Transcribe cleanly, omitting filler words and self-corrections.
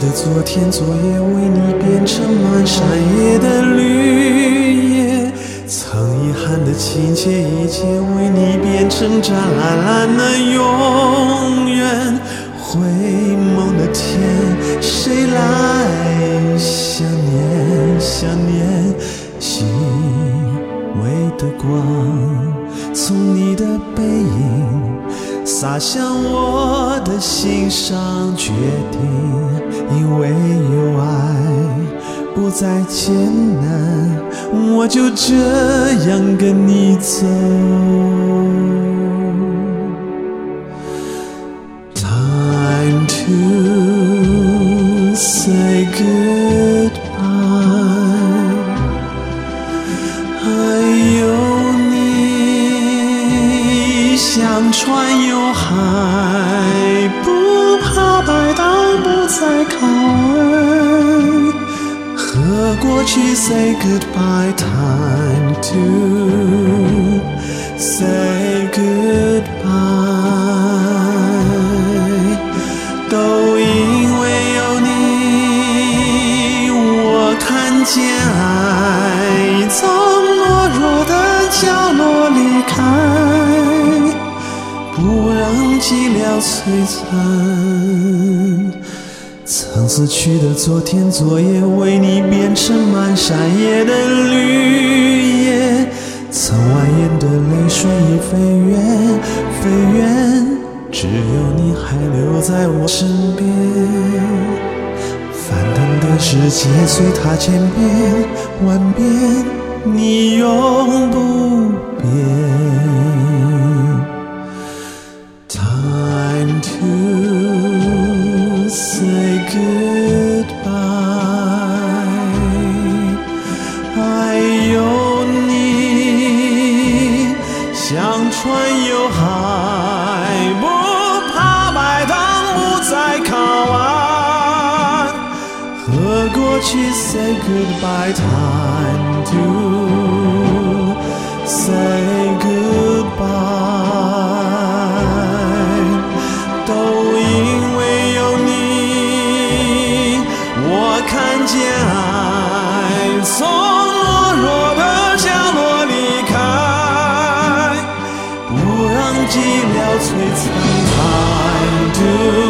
的昨天昨夜，为你变成满山野的绿叶。曾遗憾的情节一切，为你变成湛蓝蓝的永远。回眸的天，谁来想念想念？细微的光，从你的背影洒向我的心上，决定因为有爱不再艰难，我就这样跟你走。Time to say goodbye， 还有你像船游海，不怕白浪不再靠岸，和过去 say goodbye。 Time to say goodbye， 都因为有你，我看见爱从懦弱的角落离开，不让寂寥摧残。曾死去的昨天昨夜，为你变成满山野的绿叶。曾蜿蜒的泪水已飞远飞远，只有你还留在我身边。翻腾的世界随它千变万变，你永不变。Time to say goodbye， 还有你像船游海，不怕白浪不再靠岸，和过去 say goodbye。 Time to say goodbye， 都因为有你，我看见爱从懦弱的角落离开，不让寂寥摧残。 Time to